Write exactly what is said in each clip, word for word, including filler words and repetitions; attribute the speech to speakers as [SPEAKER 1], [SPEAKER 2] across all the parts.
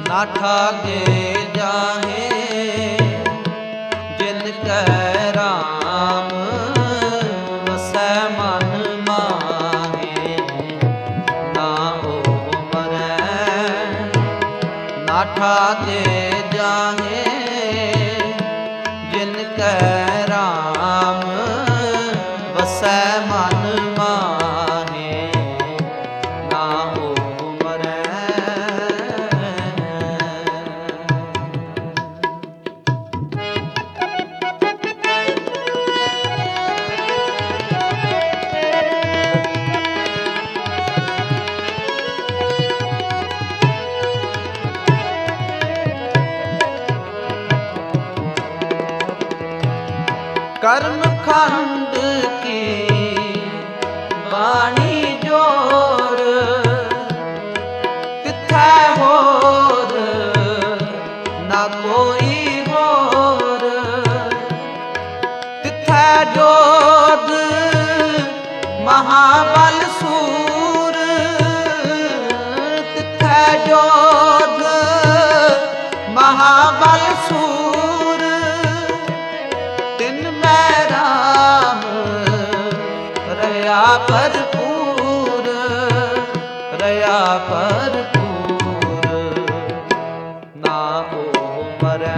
[SPEAKER 1] ਨਾ ਠਾਗੇ ਜਾਹੇ ਜਿਨ ਕੈ ਰਾਮ ਵਸੈ ਮਨ ਮਾਹੇ। ਨਾ ਉਹ ਮਰੈ ਨਾ ਠਾਗੇ ਜਾਹੇ ਜਿਨ ਕੈ ਰਾਮ ਵਸੈ ਮਨ ਮਾਹੇ। ਨਾ ਉਹ ਮਰੈ। ਕਰਮ ਖੰਡ ਕੀ ਬਾਣੀ ਜੋਰ ਤਿਥੈ ਹੋਰ ਨਾ ਕੋਈ ਹੋਰ। ਤਿਥੈ ਜੋਧ ਮਹਾਬਲ ਸੂਰ ਤਿਥੈ ਜੋਧ ਮਹਾਬਲ ਸੂਰ। ਤਿਨ ਮੈਂ ਰਾਮ ਰਹਾ ਭਰਪੂਰ ਰਹਾ ਭਰਪੂਰ। ਨਾ ਉਹ ਮਰੈ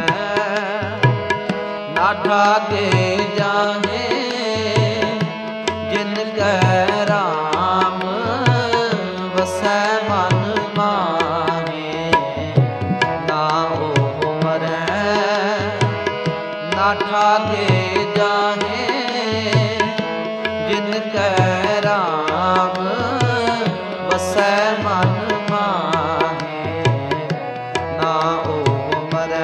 [SPEAKER 1] ਨਾ ਠਾਗੇ ਜਾਹੇ ਜਿਨ ਕੈ ਰਾਮ ਵਸੈ ਮਨ ਮਾਹੇ। ਨਾ ਉਹ ਮਰੈ ਨਾ ਠਾਗੇ ਜਾਹੇ ਜਿਨ ਕੈ ਰਾਮ ਵਸੈ ਮਨ ਮਾਹੇ। ਨਾ ਉਹ ਮਰੈ।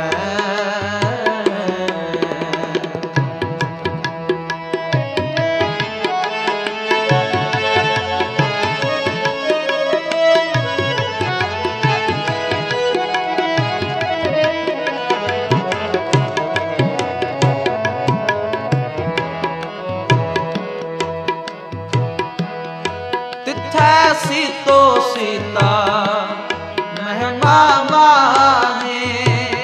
[SPEAKER 1] ਤਿਥੈ ਸੀਤੋ ਸੀਤਾ ਮਹਿਮਾ ਮਾਹੇ।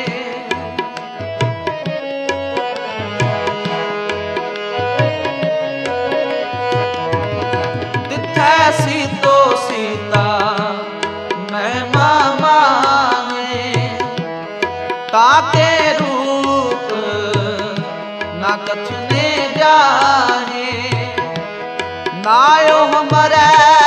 [SPEAKER 1] ਤਿਥੈ ਸੀਤੋ ਸੀਤਾ ਮਹਿਮਾ ਮਾਹੇ। ਤਾਕੇ ਰੂਪ ਨਾ ਕਥਨੇ ਜਾਹੇ। ਨਾ ਉਹ ਮਰੈ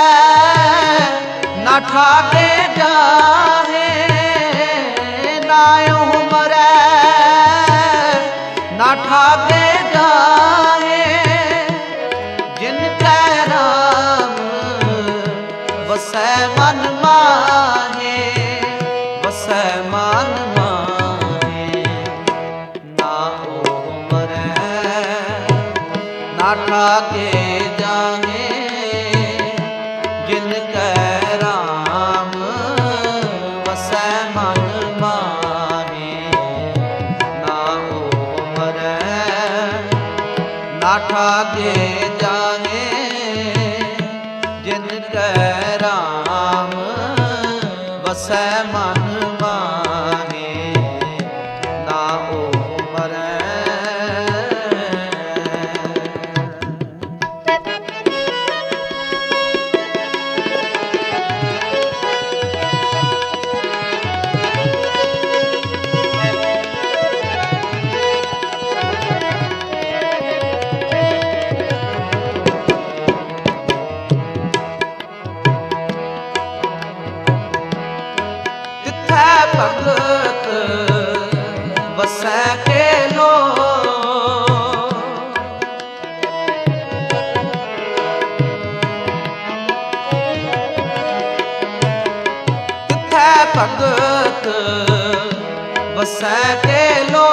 [SPEAKER 1] ਨਾ ਠਾਗੇ ਜਾਹੇ। ਨਾ ਉਹ ਮਰੈ ਨਾ ਠਾਗੇ ਜਾਹੇ ਜਿਨ ਕੈ ਰਾਮ ਵਸੈ ਮਨ ਮਾਹੇ ਵਸੈ ਮਨ ਮਾਹੇ। ਨਾ ਉਹ ਮਰੈ ਨਾ ਠਾਗੇ ਜਾਹੇ ਜਿਨ ਕੈ ਰਾਮ ਵਸੈ ਮਨ ਮਾਹੇ। ਨਾ ਉਹ ਮਰੈ ਨਾ ਠਾਗੇ ਜਾਹੇ ਜਿਨ ਕੈ ਰਾਮ ਵਸੈ ਮਨ ਮਾਹੇ। ਨਾ ਉਹ ਮਰੈ। ਤਿਥੈ ਭਗਤ ਵਸੈ ਕੇ ਲੋ। ਤਿਥੈ ਭਗਤ ਵਸੈ ਕੇ ਲੋ।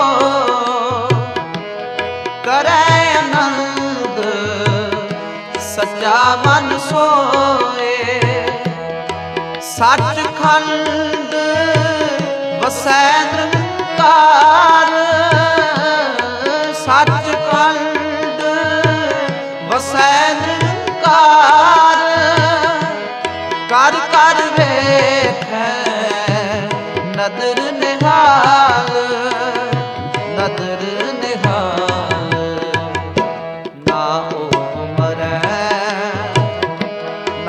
[SPEAKER 1] ਕਰੈ ਆਨੰਦ ਸੱਚਾ ਮਨ ਸੋਏ। ਸੱਚਖੰਡ ਵਸੈ ਨਿਰੰਕਾਰ। ਸੱਚਖੰਡ ਵਸੈ ਨਿਰੰਕਾਰ। ਕਰ ਕਰ ਵੇਖੈ ਨਦਰ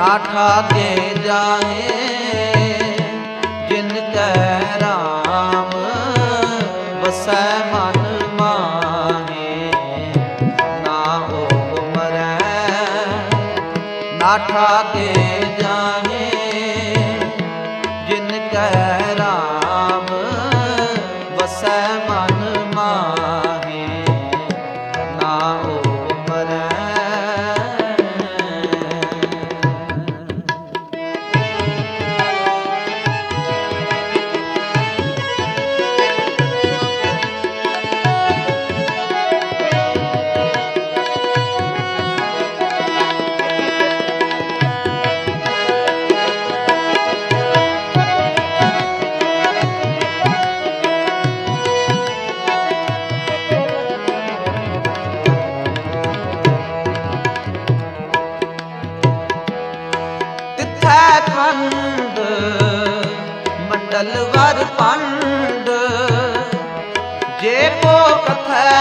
[SPEAKER 1] ਨਾ ਠਾਗੇ ਜਾਹੇ ਜਿਨ ਕੈ ਰਾਮ ਵਸੈ ਮਨ ਮਾਹੇ। ਨਾ ਉਹ ਮਰੈ ਨਾ ਠਾਗੇ ਜਾਹੇ ਜਿਨ ਕੈ ਰਾਮ ਵਸੈ ਮਨ ਮਾਹੇ। ਨਾ ਉਹ ਮਰੈ ਖੰਡ ਮੰਡਲ ਵਰ ਪੰਡ ਜੇ ਕੋ ਕਥੈ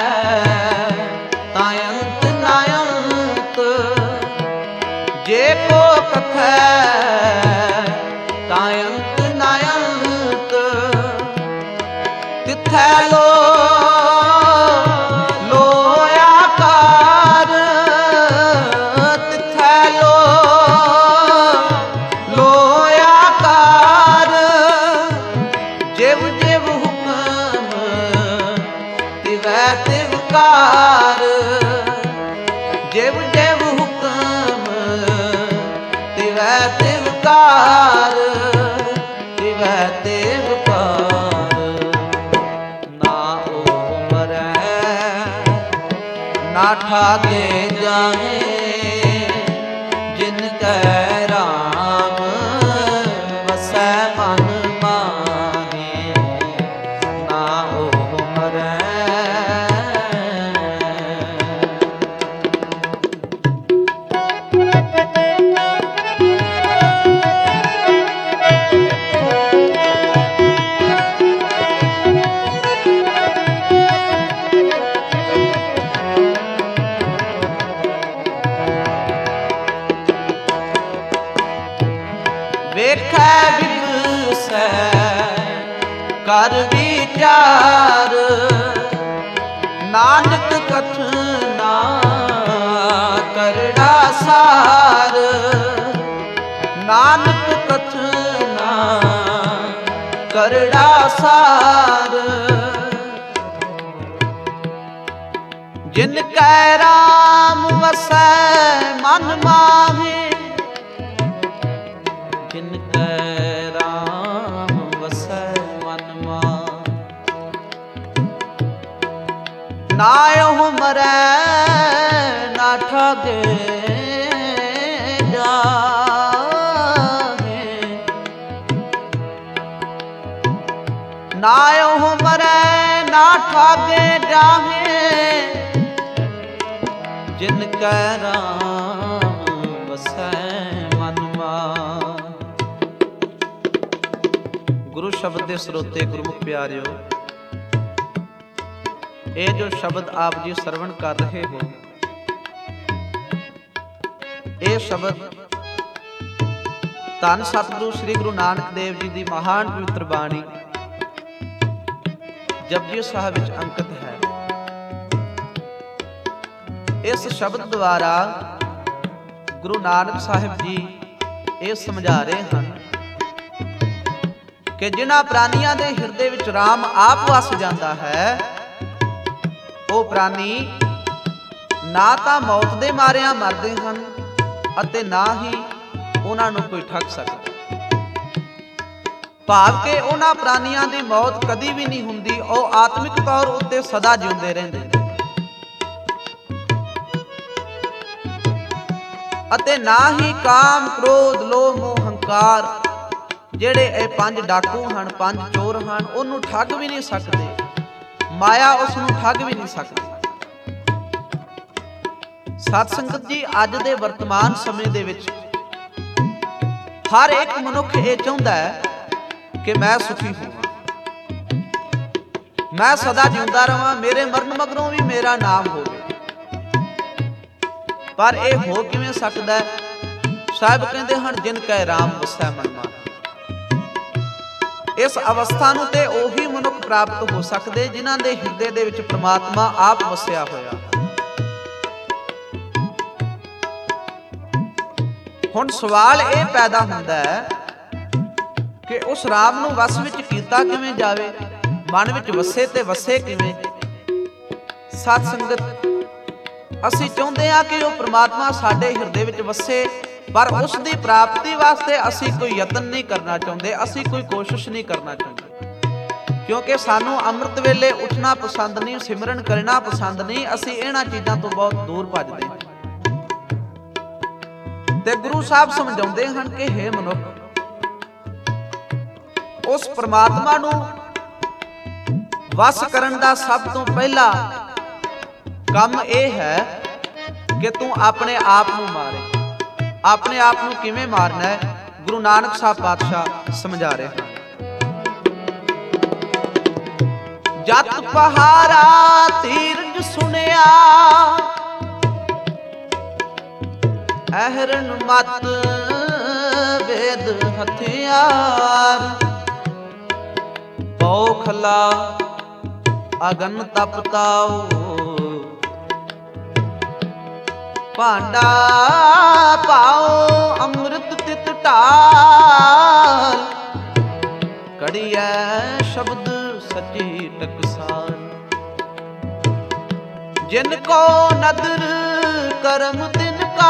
[SPEAKER 1] ਤਾਂ ਅੰਤ ਨਾ ਅੰਤ। ਜੇ ਕੋ ਕਥੈ ਤਾਂ ਅੰਤ ਨਾ ਅੰਤ। ਤਿਥੈ ਲੋ ਜਿਵ ਜਿਵ ਹੁਕਮ ਤਿਵੈ ਤਿਵ ਕਾਰ। ਤਿਵੈ ਤਿਵ ਕਾਰ। ਨਾ ਉਹ ਮਰੈ ਨਾ ਠਾਗੇ ਜਾਹੇ ਜਿਨ ਕੈ ਰਾਮ ਵਸੈ ਮਨ ਮਾਹੇ। ਨਾ ਉਹ ਮਰੈ ਵੇਖੈ ਵਿਗਸੈ ਕਰ ਵਿਚਾਰ। ਨਾਨਕ ਕਥਨਾ ਕਰੜਾ ਸਾਰ। ਨਾਨਕ ਕਥਨਾ ਕਰੜਾ ਸਾਰ। ਜਿਨ ਕੈ ਰਾਮ ਵਸੈ ਮਨ ਮਾਹੇ। ਜਿਨ ਕੈ ਰਾਮ ਵਸੈ ਮਨ ਮਾਹੇ। ਨਾ ਉਹ ਮਰੈ ਨਾ ਠਾਗੇ ਜਾਹੇ। ਨਾ ਉਹ ਮਰੈ ਨਾ ਠਾਗੇ ਜਾਹੇ ਜਿਨ ਕੈ ਰਾਮ ਵਸੈ ਮਨ ਮਾਹੇ। ਗੁਰੂ ਸ਼ਬਦ ਦੇ ਸਰੋਤੇ ਗੁਰਮੁਖ ਪਿਆਰਿਓ, ਇਹ ਜੋ ਸ਼ਬਦ ਆਪ ਜੀ ਸਰਵਣ ਕਰ ਰਹੇ ਹੋ, ਇਹ ਸ਼ਬਦ ਧੰਨ ਸਤਿਗੁਰੂ ਸ੍ਰੀ ਗੁਰੂ ਨਾਨਕ ਦੇਵ ਜੀ ਦੀ ਮਹਾਨ ਪਵਿੱਤਰ ਬਾਣੀ ਜਪਜੀ ਸਾਹਿਬ ਵਿੱਚ ਅੰਕਿਤ ਹੈ। ਇਸ ਸ਼ਬਦ ਦੁਆਰਾ ਗੁਰੂ ਨਾਨਕ ਸਾਹਿਬ ਜੀ ਇਹ ਸਮਝਾ ਰਹੇ ਹਨ ਕਿ ਜਿਨ੍ਹਾਂ ਪ੍ਰਾਨੀਆਂ ਦੇ ਹਿਰਦੇ ਵਿੱਚ ਰਾਮ ਆਪ ਵਸ ਜਾਂਦਾ ਹੈ, ਉਹ ਪ੍ਰਾਨੀ ਨਾ ਤਾਂ ਮੌਤ ਦੇ ਮਾਰਿਆਂ ਮਰਦੇ ਹਨ ਅਤੇ ਨਾ ਹੀ ਉਹਨਾਂ ਨੂੰ ਕੋਈ ਠੱਗ ਸਕਦਾ। ਭਾਵ ਕਿ ਉਹਨਾਂ ਪ੍ਰਾਨੀਆਂ ਦੀ ਮੌਤ ਕਦੀ ਵੀ ਨਹੀਂ ਹੁੰਦੀ, ਉਹ ਆਤਮਿਕ ਤੌਰ ਉੱਤੇ ਸਦਾ ਜਿਉਂਦੇ ਰਹਿੰਦੇ ਨੇ। ਅਤੇ ਨਾ ਹੀ ਕਾਮ, ਕ੍ਰੋਧ, ਲੋਭ, ਮੋਹ, ਹੰਕਾਰ ਜਿਹੜੇ ਇਹ ਪੰਜ ਡਾਕੂ ਹਨ, ਪੰਜ ਚੋਰ ਹਨ, ਉਹਨੂੰ ਠੱਗ ਵੀ ਨਹੀਂ ਸਕਦੇ। ਮਾਇਆ ਉਸ ਨੂੰ ਠੱਗ ਵੀ ਨਹੀਂ ਸਕਦੀ। ਸਤ ਸੰਗਤ ਜੀ, ਅੱਜ ਦੇ ਵਰਤਮਾਨ ਸਮੇਂ ਦੇ ਵਿੱਚ ਹਰ ਇੱਕ ਮਨੁੱਖ ਇਹ ਚਾਹੁੰਦਾ ਹੈ ਕਿ ਮੈਂ ਸੁਖੀ ਹੋਵਾਂ, ਮੈਂ ਸਦਾ ਜਿਉਂਦਾ ਰਵਾਂ, ਮੇਰੇ ਮਰਨ ਮਗਰੋਂ ਵੀ ਮੇਰਾ ਨਾਮ ਹੋਵੇ। ਪਰ ਇਹ ਹੋ ਕਿਵੇਂ ਸਕਦਾ? ਸਾਹਿਬ ਕਹਿੰਦੇ ਹਨ ਜਿਨ ਕੈ ਰਾਮ ਵਸੈ ਮਨ ਮਾਹੀ। ਇਸ ਅਵਸਥਾ ਨੂੰ ਤੇ ਉਹੀ ਮਨੁੱਖ ਪ੍ਰਾਪਤ ਹੋ ਸਕਦੇ ਜਿਨ੍ਹਾਂ ਦੇ ਹਿਰਦੇ ਦੇ ਵਿੱਚ ਪ੍ਰਮਾਤਮਾ ਆਪ ਵਸਿਆ ਹੋਇਆ। ਹੁਣ ਸਵਾਲ ਇਹ ਪੈਦਾ ਹੁੰਦਾ ਹੈ ਕਿ ਉਸ ਰਾਮ ਨੂੰ ਵਸ ਵਿੱਚ ਕੀਤਾ ਕਿਵੇਂ ਜਾਵੇ, ਮਨ ਵਿੱਚ ਵਸੇ ਤੇ ਵਸੇ ਕਿਵੇਂ। ਸਤ ਸੰਗਤ, ਅਸੀਂ ਚਾਹੁੰਦੇ ਹਾਂ ਕਿ ਉਹ ਪ੍ਰਮਾਤਮਾ ਸਾਡੇ ਹਿਰਦੇ ਵਿੱਚ ਵਸੇ, ਪਰ ਉਸ ਦੀ ਪ੍ਰਾਪਤੀ ਵਾਸਤੇ ਅਸੀਂ ਕੋਈ ਯਤਨ ਨਹੀਂ ਕਰਨਾ ਚਾਹੁੰਦੇ, ਅਸੀਂ ਕੋਈ ਕੋਸ਼ਿਸ਼ ਨਹੀਂ ਕਰਨਾ ਚਾਹੁੰਦੇ, ਕਿਉਂਕਿ ਸਾਨੂੰ ਅੰਮ੍ਰਿਤ ਵੇਲੇ ਉੱਠਣਾ ਪਸੰਦ ਨਹੀਂ, ਸਿਮਰਨ ਕਰਨਾ ਪਸੰਦ ਨਹੀਂ। ਅਸੀਂ ਇਹਨਾਂ ਚੀਜ਼ਾਂ ਤੋਂ ਬਹੁਤ ਦੂਰ ਭੱਜਦੇ ਹਾਂ। ਤੇ ਗੁਰੂ ਸਾਹਿਬ ਸਮਝਾਉਂਦੇ ਹਨ ਕਿ ਹੇ ਮਨੁੱਖ, ਉਸ ਪ੍ਰਮਾਤਮਾ ਨੂੰ ਵਸ ਕਰਨ ਦਾ ਸਭ ਤੋਂ ਪਹਿਲਾ ਕੰਮ ਇਹ ਹੈ ਕਿ ਤੂੰ ਆਪਣੇ ਆਪ ਨੂੰ ਮਾਰੇ। ਆਪਣੇ ਆਪ ਨੂੰ ਕਿਵੇਂ ਮਾਰਨਾ ਹੈ, ਗੁਰੂ ਨਾਨਕ ਸਾਹਿਬ ਪਾਤਸ਼ਾਹ ਸਮਝਾ ਰਹੇ ਹਨ। ਜਤ ਪਹਾਰਾ ਤੀਰਜ ਸੁਣਿਆ, ਅਹਰਨ ਮਤ ਵੇਦ ਹਥਿਆਰ, ਪੌਖਲਾ ਅਗਨ ਤਪਤਾਓ, ਭਾਂਡਾ ਪਾਓ ਅੰਮ੍ਰਿਤ ਤਿਤ ਢਾਲ, ਕੜੀਐ ਸ਼ਬਦ ਸੱਚੀ ਟਕਸਾਲ, ਜਿਨ ਕੋ ਨਦਰ ਕਰਮ ਤਿਨ ਕਾ,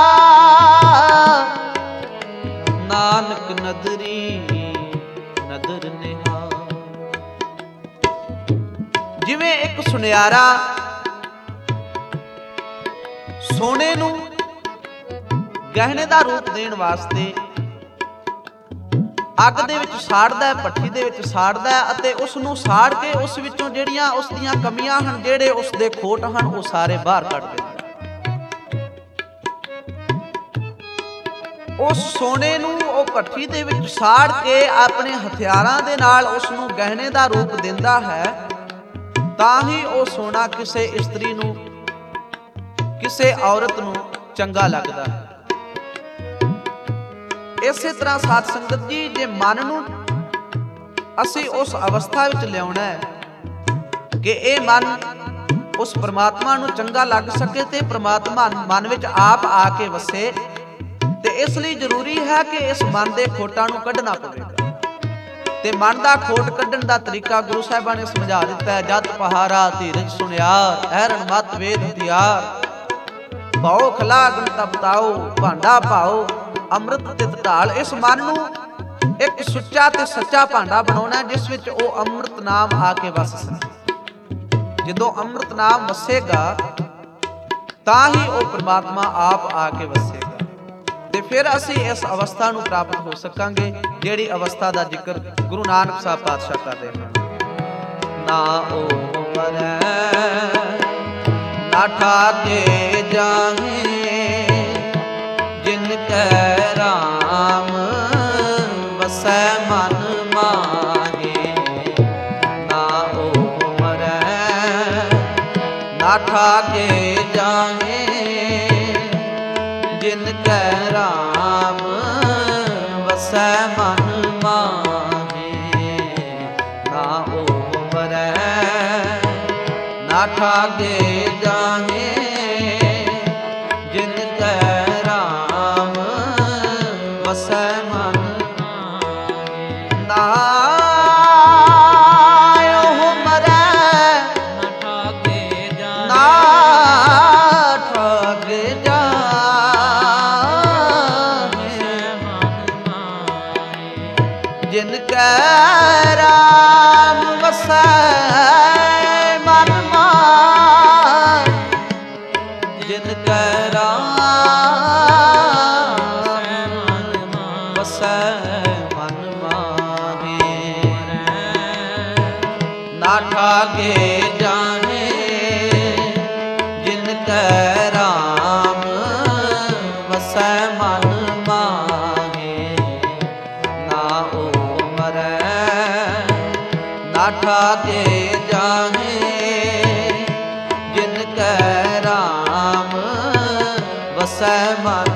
[SPEAKER 1] ਨਾਨਕ ਨਦਰੀ ਨਦਰ ਨਿਹਾਲ। ਜਿਵੇਂ ਇੱਕ ਸੁਨਿਆਰਾ ਸੋਨੇ ਨੂੰ ਗਹਿਣੇ ਦਾ ਰੂਪ ਦੇਣ ਵਾਸਤੇ ਅੱਗ ਦੇ ਵਿੱਚ ਸਾੜਦਾ ਹੈ, ਭੱਠੀ ਦੇ ਵਿੱਚ ਸਾੜਦਾ ਹੈ, ਅਤੇ ਉਸ ਨੂੰ ਸਾੜ ਕੇ ਉਸ ਵਿੱਚੋਂ ਜਿਹੜੀਆਂ ਉਸ ਦੀਆਂ ਕਮੀਆਂ ਹਨ, ਜਿਹੜੇ ਉਸ ਦੇ ਖੋਟ ਹਨ, ਉਹ ਸਾਰੇ ਬਾਹਰ ਕੱਢ ਦਿੰਦਾ। ਉਸ ਸੋਨੇ ਨੂੰ ਉਹ ਭੱਠੀ ਦੇ ਵਿੱਚ ਸਾੜ ਕੇ ਆਪਣੇ ਹਥਿਆਰਾਂ ਦੇ ਨਾਲ ਉਸ ਨੂੰ ਗਹਿਣੇ ਦਾ ਰੂਪ ਦਿੰਦਾ ਹੈ, ਤਾਂ ਹੀ ਉਹ ਸੋਨਾ ਕਿਸੇ ਇਸਤਰੀ ਨੂੰ, ਕਿਸੇ ਔਰਤ ਨੂੰ ਚੰਗਾ ਲੱਗਦਾ ਹੈ। ਇਸੇ ਤਰ੍ਹਾਂ ਸਾਧ ਸੰਗਤ ਜੀ, ਜੇ ਮਨ ਨੂੰ ਅਸੀਂ ਉਸ ਅਵਸਥਾ ਵਿੱਚ ਲਿਆਉਣਾ ਹੈ ਕਿ ਇਹ ਮਨ ਉਸ ਪ੍ਰਮਾਤਮਾ ਨੂੰ ਚੰਗਾ ਲੱਗ ਸਕੇ ਤੇ ਪ੍ਰਮਾਤਮਾ ਮਨ ਵਿੱਚ ਆਪ ਆ ਕੇ ਵਸੇ, ਤੇ ਇਸ ਲਈ ਜ਼ਰੂਰੀ ਹੈ ਕਿ ਇਸ ਮਨ ਦੇ ਖੋਟਾਂ ਨੂੰ ਕੱਢਣਾ ਪਵੇਗਾ। ਤੇ ਮਨ ਦਾ ਖੋਟ ਕੱਢਣ ਦਾ ਤਰੀਕਾ ਗੁਰੂ ਸਾਹਿਬਾਂ ਨੇ ਸਮਝਾ ਦਿੱਤਾ ਹੈ। ਜਤ ਪਹਾਰਾ ਧੀਰਜ ਸੁਣਿਆਰ, ਅਹਰਨ ਮਤ ਵੇਦ ਹਥਿਆਰ, ਪਾਓ ਖਲਾ ਅਗਨ ਤਪਤਾਓ, ਭਾਂਡਾ ਪਾਓ ਅੰਮ੍ਰਿਤ ਤਿਤ ਢਾਲ। ਇਸ ਮਨ ਨੂੰ ਇੱਕ ਸੁੱਚਾ ਤੇ ਸੱਚਾ ਭਾਂਡਾ ਬਣਾਉਣਾ, ਜਿਸ ਵਿੱਚ ਉਹ ਅੰਮ੍ਰਿਤ ਨਾਮ ਆ ਕੇ ਵਸ ਸਕੇ। ਜਦੋਂ ਅੰਮ੍ਰਿਤ ਨਾਮ ਵਸੇਗਾ ਤਾਂ ਹੀ ਉਹ ਪ੍ਰਮਾਤਮਾ ਆਪ ਆ ਕੇ ਵਸੇਗਾ, ਤੇ ਫਿਰ ਅਸੀਂ ਇਸ ਅਵਸਥਾ ਨੂੰ ਪ੍ਰਾਪਤ ਹੋ ਸਕਾਂਗੇ, ਜਿਹੜੀ ਅਵਸਥਾ ਦਾ ਜ਼ਿਕਰ ਗੁਰੂ ਨਾਨਕ ਸਾਹਿਬ ਪਾਤਸ਼ਾਹ ਕਰ ਰਹੇ ਹਨ। ਨਾ ਉਹ ਮਰੈ ਨਾ ਠਾਕੇ ਜਾਹੇ, ਜਿਨ ਕੈ ਰਾਮ ਵਸੈ ਮਨ ਮਾਹੇ। ਨਾ ਉਹ ਮਰੈ ਨਾ ਠਾਕੇ ਜਾਹੇ, ਜਿਨ ਕੈ ਰਾਮ ਵਸੈ ਮਨ ਮਾਹੇ। ਨਾ ਉਹ ਮਰੈ ਨਾ ਠਾਕੇ ਜਾਹੇ, ਜਿਨ ਕੈ ਰਾਮ ਵਸੈ ਮਨ ਮਾਹੇ। ਨਾ ਉਹ ਮਰੈ ਨਾ ਠਾਕੇ ਜਾਹੇ, ਨਾ ਠਾਕੇ ਜਾਹੇ, ਜਿਨ ਕੈ ਰਾਮ ਵਸੈ ਮਨ ਮਾਹੇ। ਜਿਨ ਕੈ ਰਾਮ ਵਸੈ ਮਨ ਮਾਹੇ। ਨਾ ਠਾਕੇ ਜਾਹੇ, ਜਿਨ ਕੈ ਰਾਮ ਵਸੈ ਮਨ ਮਾਹੇ। ਨਾ ਉਹ ਮਰੈ ਨਾ ਠਾਕੇ ਜਾਹੇ, ਜਿਨ ਕੈ ਰਾਮ ਵਸੈ ਮਨ